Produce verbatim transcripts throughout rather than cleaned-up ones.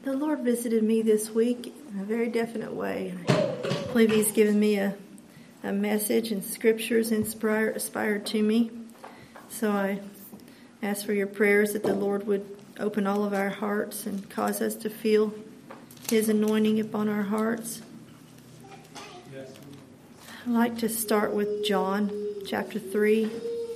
The Lord visited me this week in a very definite way. I believe He's given me a, a message and scriptures inspired, inspired to me. So I ask for your prayers that the Lord would open all of our hearts and cause us to feel His anointing upon our hearts. Yes. I'd like to start with John chapter three.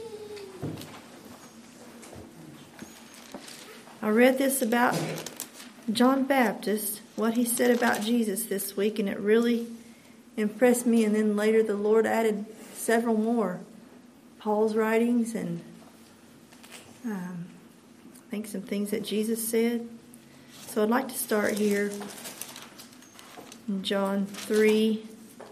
I read this about John Baptist, what he said about Jesus this week, and it really impressed me. And then later the Lord added several more. Paul's writings and um, I think some things that Jesus said. So I'd like to start here in John three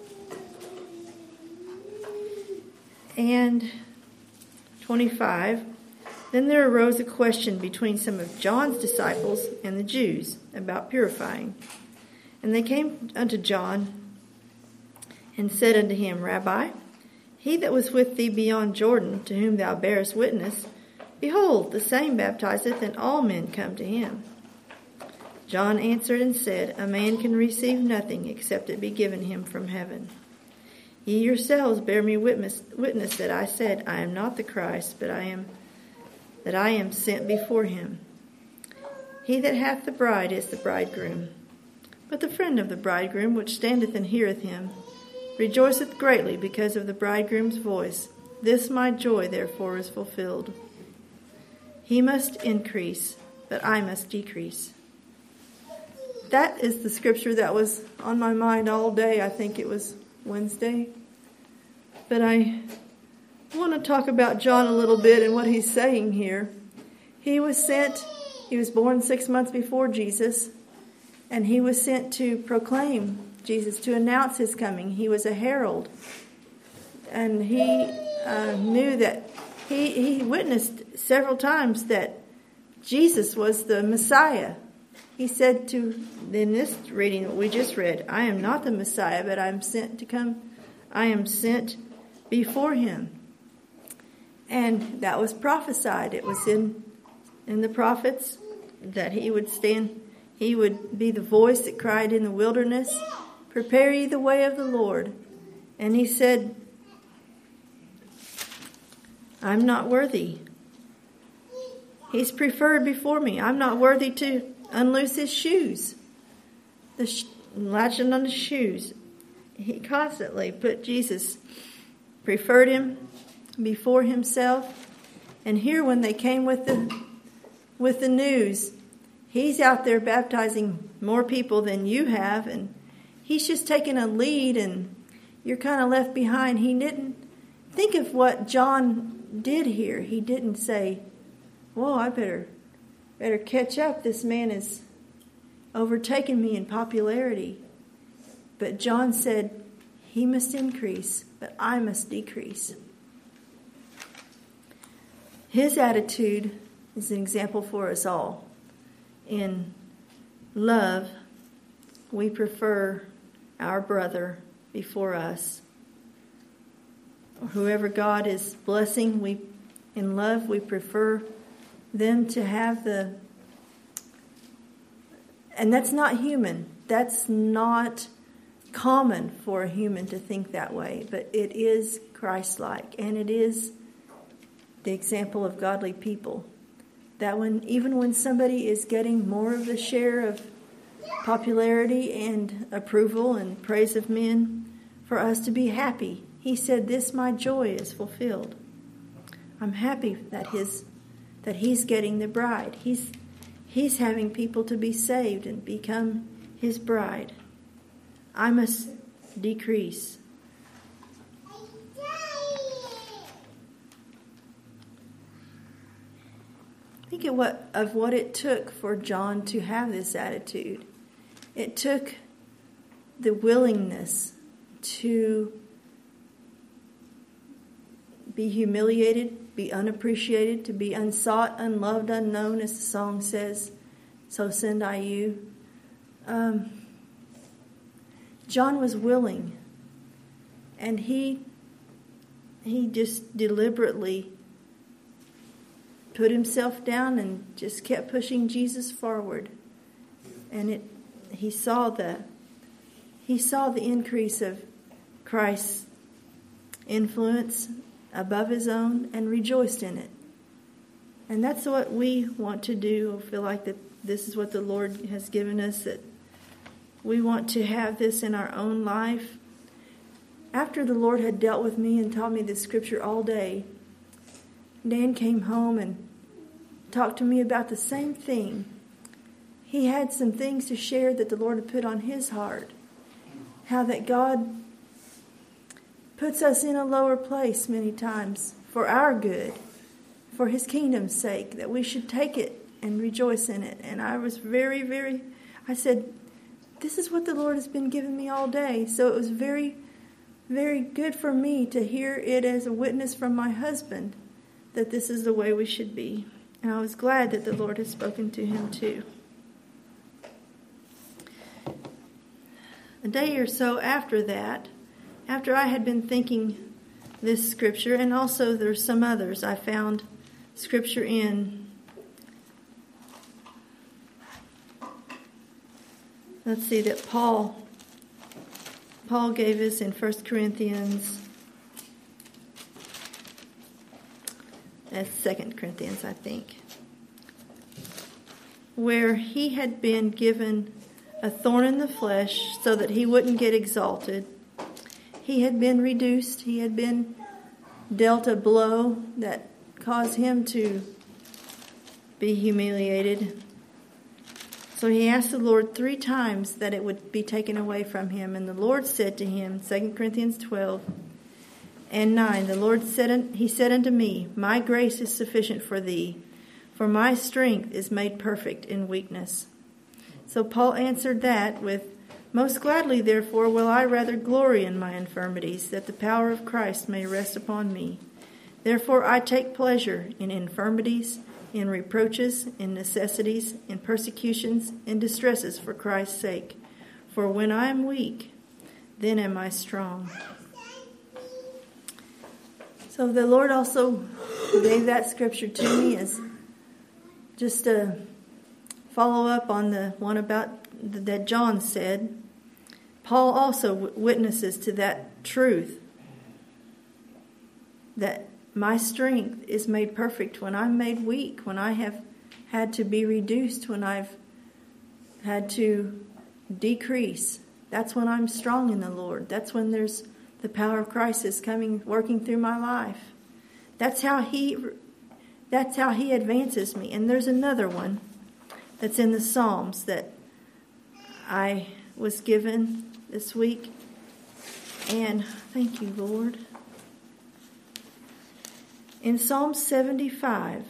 and twenty-five. Then there arose a question between some of John's disciples and the Jews about purifying. And they came unto John and said unto him, Rabbi, he that was with thee beyond Jordan, to whom thou bearest witness, behold, the same baptizeth, and all men come to him. John answered and said, A man can receive nothing except it be given him from heaven. Ye yourselves bear me witness, witness that I said, I am not the Christ, but I am that I am sent before him. He that hath the bride is the bridegroom. But the friend of the bridegroom, which standeth and heareth him, rejoiceth greatly because of the bridegroom's voice. This my joy therefore is fulfilled. He must increase, but I must decrease. That is the scripture that was on my mind all day. I think it was Wednesday. But I I want to talk about John a little bit and what he's saying here. He was sent, he was born six months before Jesus, and he was sent to proclaim Jesus, to announce his coming. He was a herald, and he uh, knew that, he, he witnessed several times that Jesus was the Messiah. He said to, in this reading that we just read, I am not the Messiah, but I am sent to come, I am sent before him. And that was prophesied. It was in in the prophets that he would stand, he would be the voice that cried in the wilderness, prepare ye the way of the Lord. And he said, I'm not worthy. He's preferred before me. I'm not worthy to unloose his shoes. The sh- latching on his shoes. He constantly put Jesus, preferred him before himself. And here when they came with the with the news, he's out there baptizing more people than you have, and he's just taking a lead and you're kind of left behind. He didn't think of what John did here. He didn't say, whoa, I better better catch up. This man is overtaking me in popularity. But John said, he must increase, but I must decrease. His attitude is an example for us all. In love, we prefer our brother before us. Whoever God is blessing, we in love, we prefer them to have the... And that's not human. That's not common for a human to think that way. But it is Christ-like, and it is the example of godly people, that when even when somebody is getting more of the share of popularity and approval and praise of men, for us to be happy. He said, this my joy is fulfilled. I'm happy that his that he's getting the bride. He's he's having people to be saved and become his bride. I must decrease. Think of what, of what it took for John to have this attitude. It took the willingness to be humiliated, be unappreciated, to be unsought, unloved, unknown, as the song says, so send I you. Um, John was willing, and he he just deliberately put himself down and just kept pushing Jesus forward. and it he saw the he saw the increase of Christ's influence above his own and rejoiced in it. And that's what we want to do. I feel like that this is what the Lord has given us, that we want to have this in our own life. After the Lord had dealt with me and taught me this scripture all day, Dan came home and talked to me about the same thing. He had some things to share that the Lord had put on his heart. How that God puts us in a lower place many times for our good, for his kingdom's sake, that we should take it and rejoice in it. And I was very, very, I said, this is what the Lord has been giving me all day. So it was very, very good for me to hear it as a witness from my husband that this is the way we should be. And I was glad that the Lord had spoken to him too. A day or so after that, after I had been thinking this scripture, and also there's some others I found scripture in. Let's see that Paul, Paul gave us in First Corinthians, that's Second Corinthians, I think, where he had been given a thorn in the flesh so that he wouldn't get exalted. He had been reduced. He had been dealt a blow that caused him to be humiliated. So he asked the Lord three times that it would be taken away from him. And the Lord said to him, Second Corinthians twelve and nine, the Lord said, He said unto me, My grace is sufficient for thee, for my strength is made perfect in weakness. So Paul answered that with, Most gladly, therefore, will I rather glory in my infirmities, that the power of Christ may rest upon me. Therefore I take pleasure in infirmities, in reproaches, in necessities, in persecutions, in distresses for Christ's sake. For when I am weak, then am I strong. So the Lord also gave that scripture to me as just a follow up on the one about that John said. Paul also witnesses to that truth, that my strength is made perfect when I'm made weak, when I have had to be reduced, when I've had to decrease. That's when I'm strong in the Lord. That's when there's the power of Christ is coming, working through my life. That's how he, that's how he advances me. And there's another one that's in the Psalms that I was given this week. And thank you, Lord. In Psalm seventy-five,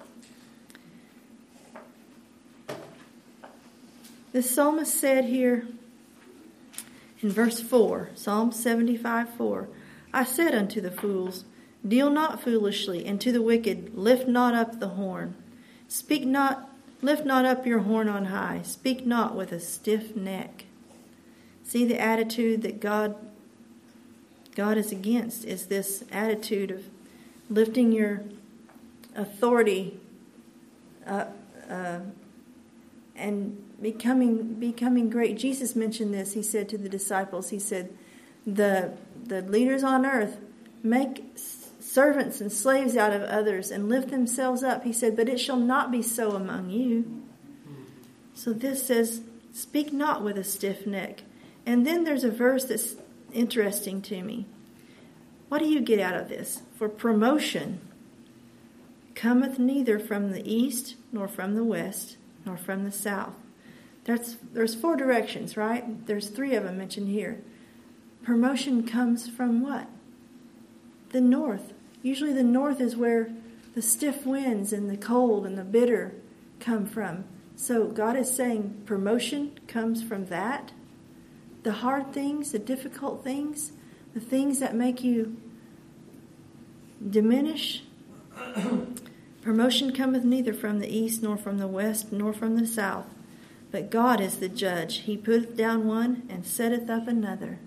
the psalmist said here in verse four, Psalm seventy-five, four, I said unto the fools, Deal not foolishly, and to the wicked, lift not up the horn. Speak not, lift not up your horn on high. Speak not with a stiff neck. See, the attitude that God, God is against is this attitude of lifting your authority up uh, and becoming becoming great. Jesus mentioned this. He said to the disciples, he said, the the leaders on earth make servants and slaves out of others and lift themselves up. He said, but it shall not be so among you. So this says, speak not with a stiff neck. And then there's a verse that's interesting to me. What do you get out of this? For promotion cometh neither from the east, nor from the west, nor from the south. There's, there's four directions, right? There's three of them mentioned here. Promotion comes from what? The north. Usually the north is where the stiff winds and the cold and the bitter come from. So God is saying promotion comes from that. The hard things, the difficult things, the things that make you diminish. Promotion cometh neither from the east, nor from the west, nor from the south. But God is the judge. He putteth down one and setteth up another.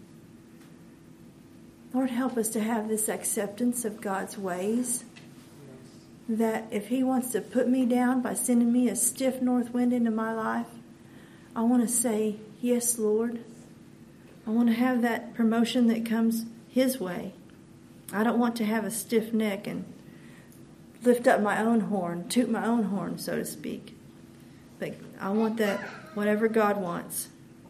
Lord, help us to have this acceptance of God's ways. That if He wants to put me down by sending me a stiff north wind into my life, I want to say, yes, Lord. I want to have that promotion that comes His way. I don't want to have a stiff neck and lift up my own horn, toot my own horn, so to speak. But I want that, whatever God wants.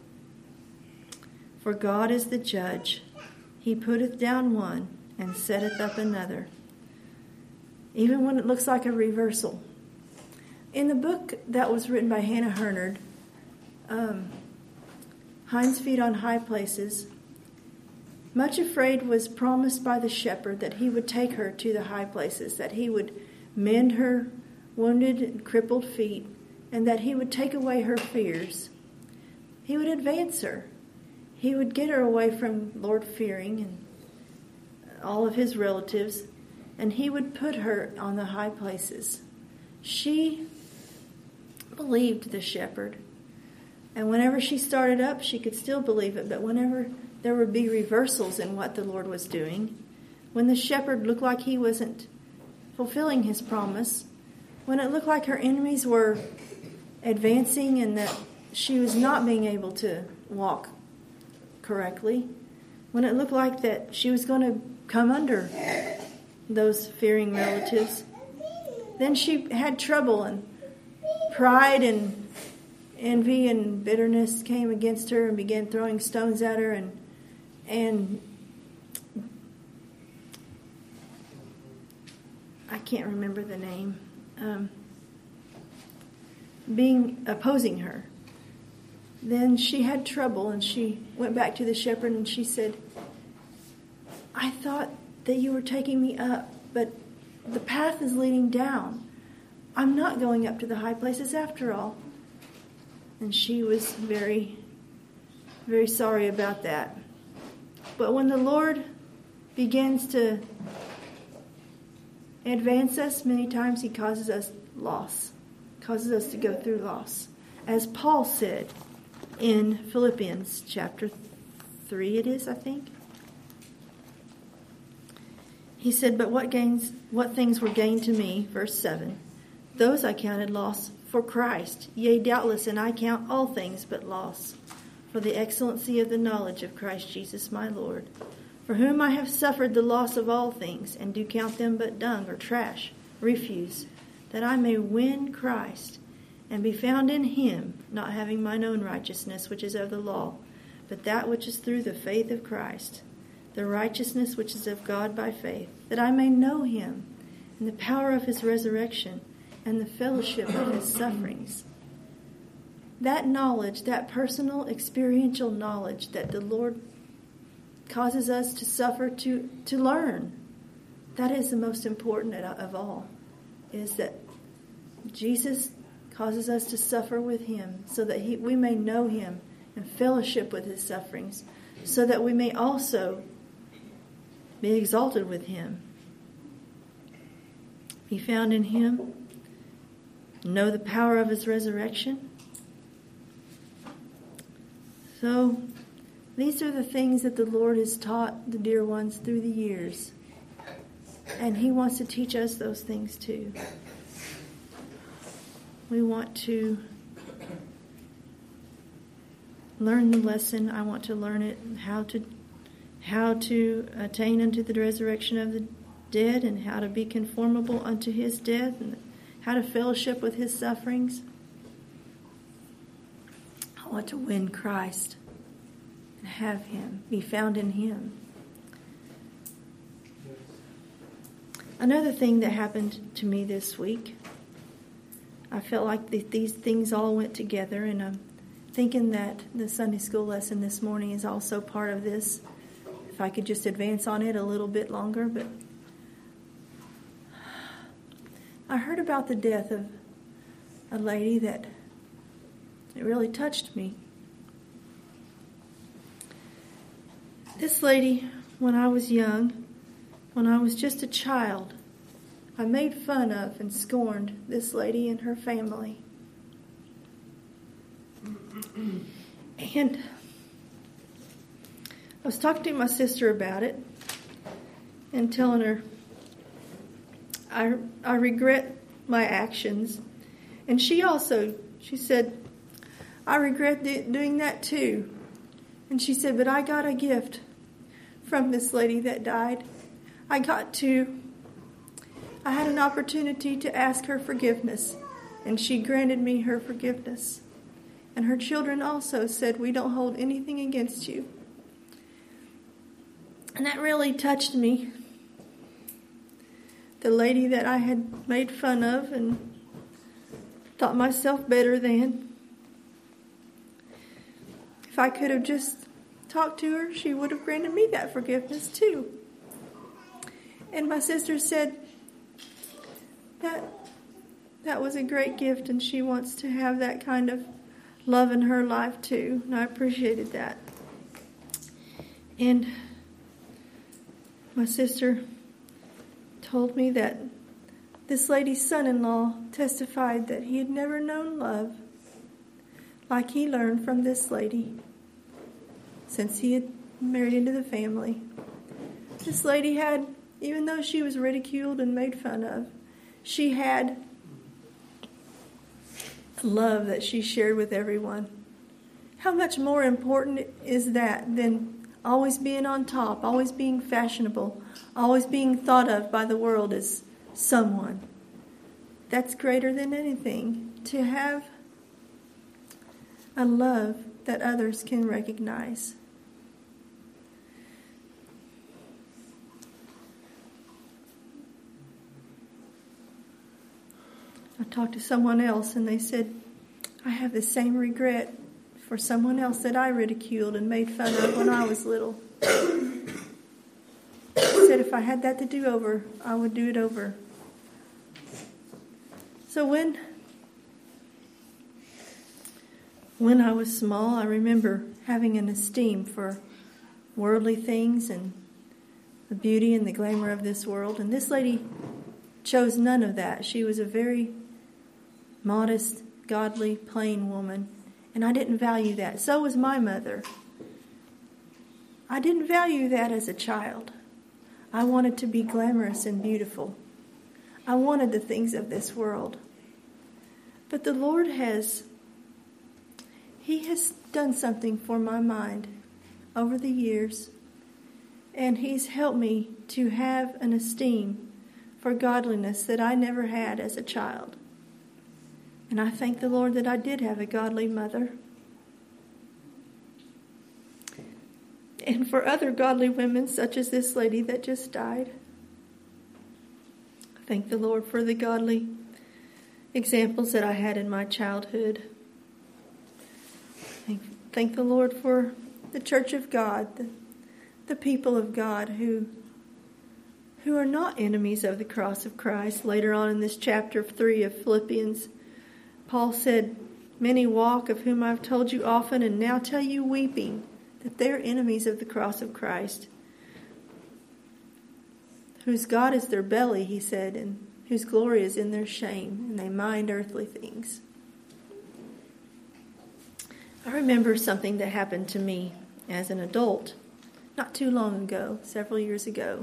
For God is the judge. He putteth down one and setteth up another. Even when it looks like a reversal. In the book that was written by Hannah Hurnard, um, Hinds Feet on High Places, Much Afraid was promised by the shepherd that he would take her to the high places, that he would mend her wounded and crippled feet, and that he would take away her fears. He would advance her. He would get her away from Lord Fearing and all of his relatives, and he would put her on the high places. She believed the shepherd, and whenever she started up, she could still believe it, but whenever there would be reversals in what the Lord was doing, when the shepherd looked like he wasn't fulfilling his promise, when it looked like her enemies were advancing and that she was not being able to walk correctly, when it looked like that she was going to come under those fearing relatives, then she had trouble, and pride and envy and bitterness came against her and began throwing stones at her, and and I can't remember the name, um, being opposing her. Then she had trouble, and she went back to the shepherd and she said, I thought that you were taking me up, but the path is leading down. I'm not going up to the high places after all. And she was very, very sorry about that. But when the Lord begins to advance us, many times He causes us loss, causes us to go through loss. As Paul said in Philippians chapter three, it is, I think. He said, but what gains, what things were gained to me, verse seven, those I counted loss for Christ. Yea, doubtless, and I count all things but loss, for the excellency of the knowledge of Christ Jesus my Lord, for whom I have suffered the loss of all things, and do count them but dung or trash, refuse, that I may win Christ, and be found in Him, not having mine own righteousness, which is of the law, but that which is through the faith of Christ, the righteousness which is of God by faith, that I may know Him, and the power of His resurrection, and the fellowship of His sufferings. That knowledge, that personal, experiential knowledge that the Lord causes us to suffer, to, to learn, that is the most important of all, is that Jesus causes us to suffer with Him so that he, we may know Him and fellowship with His sufferings, so that we may also be exalted with Him. Be found in Him, know the power of His resurrection. So, these are the things that the Lord has taught the dear ones through the years. And He wants to teach us those things too. We want to learn the lesson. I want to learn it, how to how to attain unto the resurrection of the dead, and how to be conformable unto His death, and how to fellowship with His sufferings. I want to win Christ and have Him, be found in Him. Another thing that happened to me this week, I felt like the, these things all went together, and I'm thinking that the Sunday school lesson this morning is also part of this. If I could just advance on it a little bit longer, but I heard about the death of a lady that it really touched me. This lady, when I was young, when I was just a child, I made fun of and scorned this lady and her family. And I was talking to my sister about it and telling her I, I regret my actions. And she also, she said, I regret do- doing that too. And she said, but I got a gift from this lady that died. I got to, I had an opportunity to ask her forgiveness, and she granted me her forgiveness. And her children also said, we don't hold anything against you. And that really touched me. The lady that I had made fun of and thought myself better than. If I could have just talked to her, she would have granted me that forgiveness too. And my sister said that that was a great gift, and she wants to have that kind of love in her life too. And I appreciated that. And my sister told me that this lady's son-in-law testified that he had never known love like he learned from this lady since he had married into the family. This lady had, even though she was ridiculed and made fun of, she had love that she shared with everyone. How much more important is that than always being on top, always being fashionable, always being thought of by the world as someone? That's greater than anything, to have a love that others can recognize. I talked to someone else and they said, I have the same regret for someone else that I ridiculed and made fun of when I was little. I said if I had that to do over, I would do it over. So when when I was small, I remember having an esteem for worldly things and the beauty and the glamour of this world. And this lady chose none of that. She was a very modest, godly, plain woman. And I didn't value that. So was my mother. I didn't value that as a child. I wanted to be glamorous and beautiful. I wanted the things of this world. But the Lord has, He has done something for my mind over the years. And He's helped me to have an esteem for godliness that I never had as a child. And I thank the Lord that I did have a godly mother. And for other godly women, such as this lady that just died. I thank the Lord for the godly examples that I had in my childhood. Thank, thank the Lord for the Church of God, the, the people of God who, who are not enemies of the cross of Christ. Later on in this chapter three of Philippians, Paul said, many walk, of whom I've told you often, and now tell you weeping, that they're enemies of the cross of Christ, whose God is their belly, he said, and whose glory is in their shame, and they mind earthly things. I remember something that happened to me as an adult, not too long ago, several years ago.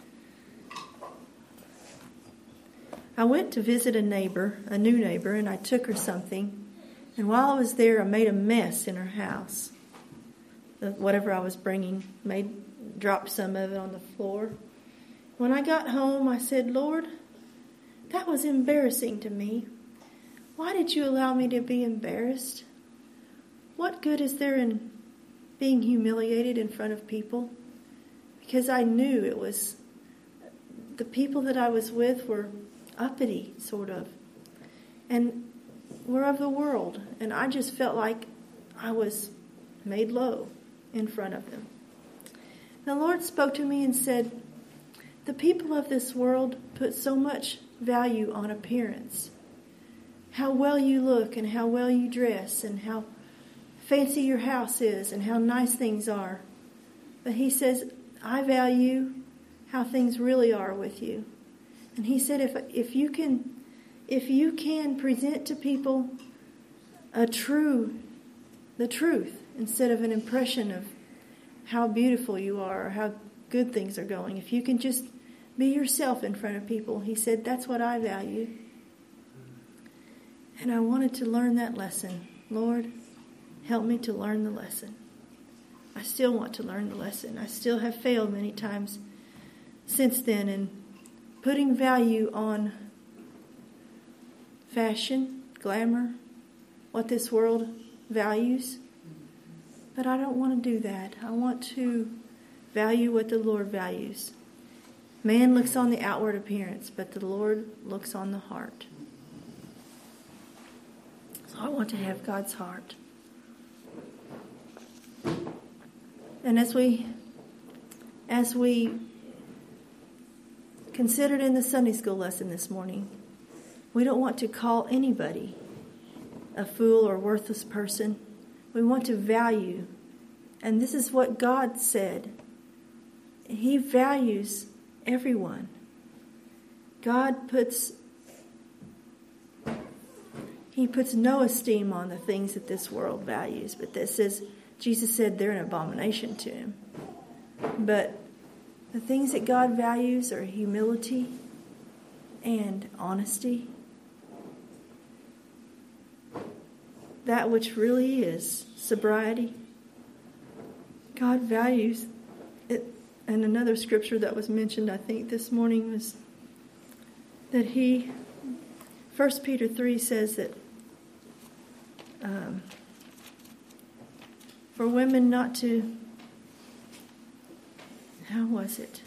I went to visit a neighbor, a new neighbor, and I took her something. And while I was there, I made a mess in her house. The, whatever I was bringing, made dropped some of it on the floor. When I got home, I said, Lord, that was embarrassing to me. Why did you allow me to be embarrassed? What good is there in being humiliated in front of people? Because I knew it was, the people that I was with were uppity, sort of, and were of the world, and I just felt like I was made low in front of them. The Lord spoke to me and said, the people of this world put so much value on appearance, how well you look and how well you dress and how fancy your house is and how nice things are. But He says, I value how things really are with you. And He said, if if you can, if you can present to people a true, the truth, instead of an impression of how beautiful you are or how good things are going, if you can just be yourself in front of people, He said, that's what I value. And I wanted to learn that lesson. Lord, help me to learn the lesson. I still want to learn the lesson. I still have failed many times since then in putting value on fashion, glamour, what this world values. But I don't want to do that. I want to value what the Lord values. Man looks on the outward appearance, but the Lord looks on the heart. So I want to have God's heart. And as we as we considered in the Sunday school lesson this morning, we don't want to call anybody a fool or worthless person. We want to value. And this is what God said. He values everyone. God puts He puts no esteem on the things that this world values, but that says Jesus said they're an abomination to him. But the things that God values are humility and honesty. That which really is sobriety. God values it. And another scripture that was mentioned, I think, this morning was that he, First Peter three says that um, for women not to, how was it?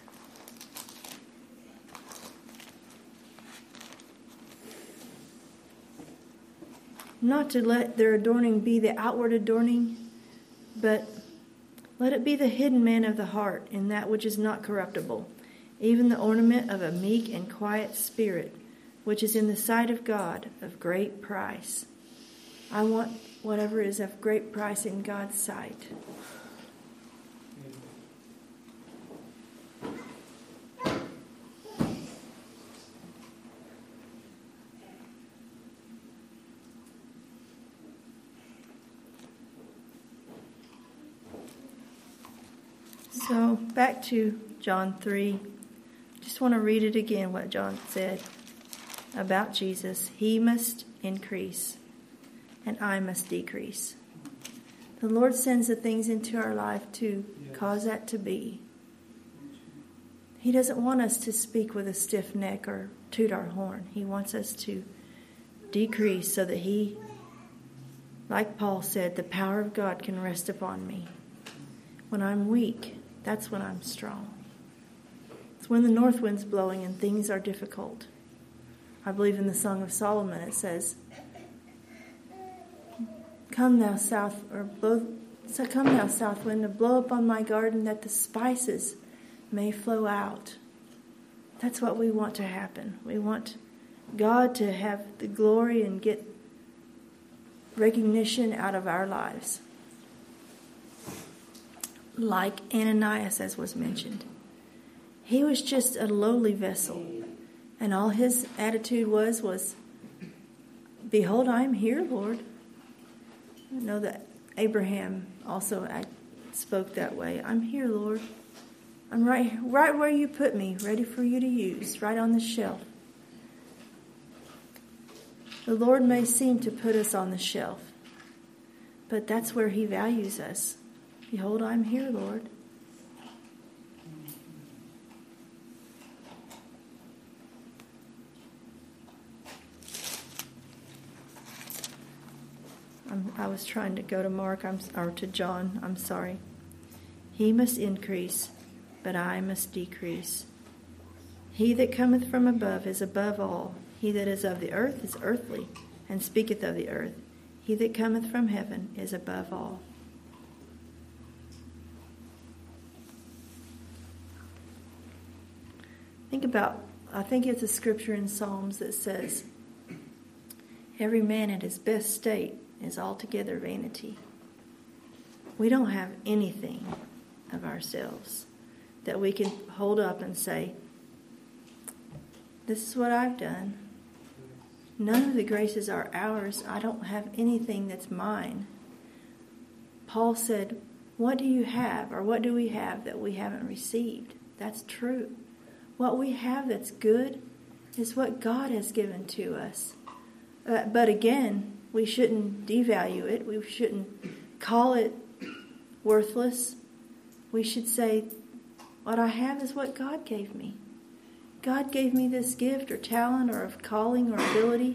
Not to let their adorning be the outward adorning, but let it be the hidden man of the heart in that which is not corruptible, even the ornament of a meek and quiet spirit, which is in the sight of God of great price. I want whatever is of great price in God's sight. So back to John three. Just want to read it again, what John said about Jesus. He must increase and I must decrease. The Lord sends the things into our life to cause that to be. He doesn't want us to speak with a stiff neck or toot our horn. He wants us to decrease so that he, like Paul said, the power of God can rest upon me. When I'm weak, that's when I'm strong. It's when the north wind's blowing and things are difficult. I believe in the Song of Solomon it says, Come thou south, or blow, so come thou south wind, and blow upon my garden that the spices may flow out. That's what we want to happen. We want God to have the glory and get recognition out of our lives. Like Ananias, as was mentioned. He was just a lowly vessel. And all his attitude was, was, Behold, I am here, Lord. I know that Abraham also spoke that way. I'm here, Lord. I'm right, right where you put me, ready for you to use, right on the shelf. The Lord may seem to put us on the shelf, but that's where he values us. Behold, I'm here, Lord. I'm, I was trying to go to Mark, I'm, or to John, I'm sorry. He must increase, but I must decrease. He that cometh from above is above all. He that is of the earth is earthly, and speaketh of the earth. He that cometh from heaven is above all. Think about, I think it's a scripture in Psalms that says, every man at his best state is altogether vanity. We don't have anything of ourselves that we can hold up and say, this is what I've done. None of the graces are ours. I don't have anything that's mine. Paul said, what do you have, or what do we have that we haven't received? That's true. What we have that's good is what God has given to us. Uh, but again, we shouldn't devalue it. We shouldn't call it worthless. We should say, what I have is what God gave me. God gave me this gift or talent or of calling or ability.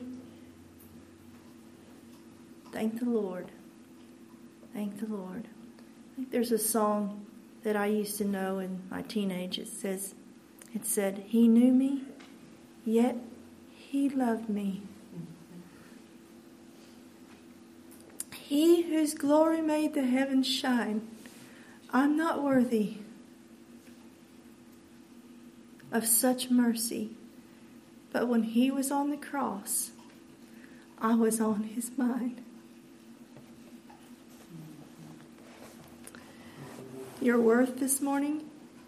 Thank the Lord. Thank the Lord. I think there's a song that I used to know in my teenage. It says, it said, He knew me, yet He loved me. He whose glory made the heavens shine. I'm not worthy of such mercy. But when He was on the cross, I was on His mind. Your worth this morning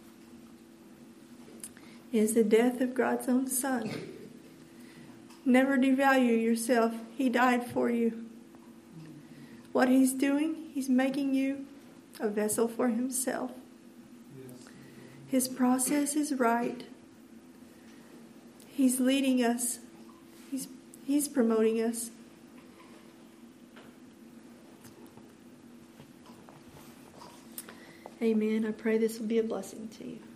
is the death of God's own Son. Never devalue yourself. He died for you. What He's doing, He's making you a vessel for Himself. His process is right. He's leading us. He's, he's promoting us. Amen. I pray this will be a blessing to you.